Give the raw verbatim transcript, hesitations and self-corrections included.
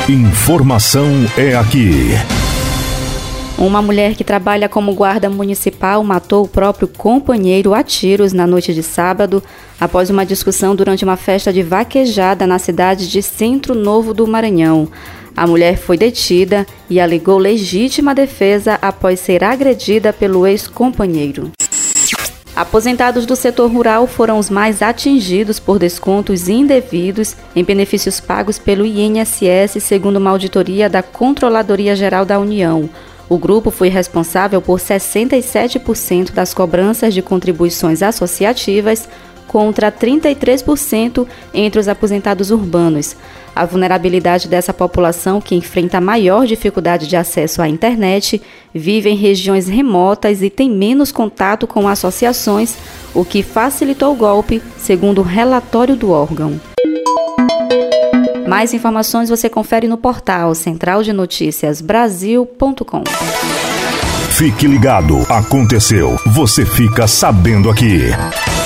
Informação é aqui. Uma mulher que trabalha como guarda municipal matou o próprio companheiro a tiros na noite de sábado, após uma discussão durante uma festa de vaquejada na cidade de Centro Novo do Maranhão. A mulher foi detida e alegou legítima defesa após ser agredida pelo ex-companheiro. Aposentados do setor rural foram os mais atingidos por descontos indevidos em benefícios pagos pelo I N S S, segundo uma auditoria da Controladoria Geral da União. O grupo foi responsável por sessenta e sete por cento das cobranças de contribuições associativas, contra trinta e três por cento entre os aposentados urbanos. A vulnerabilidade dessa população, que enfrenta a maior dificuldade de acesso à internet, vive em regiões remotas e tem menos contato com associações, o que facilitou o golpe, segundo o relatório do órgão. Mais informações você confere no portal central de notícias brasil ponto com. Fique ligado, aconteceu, você fica sabendo aqui.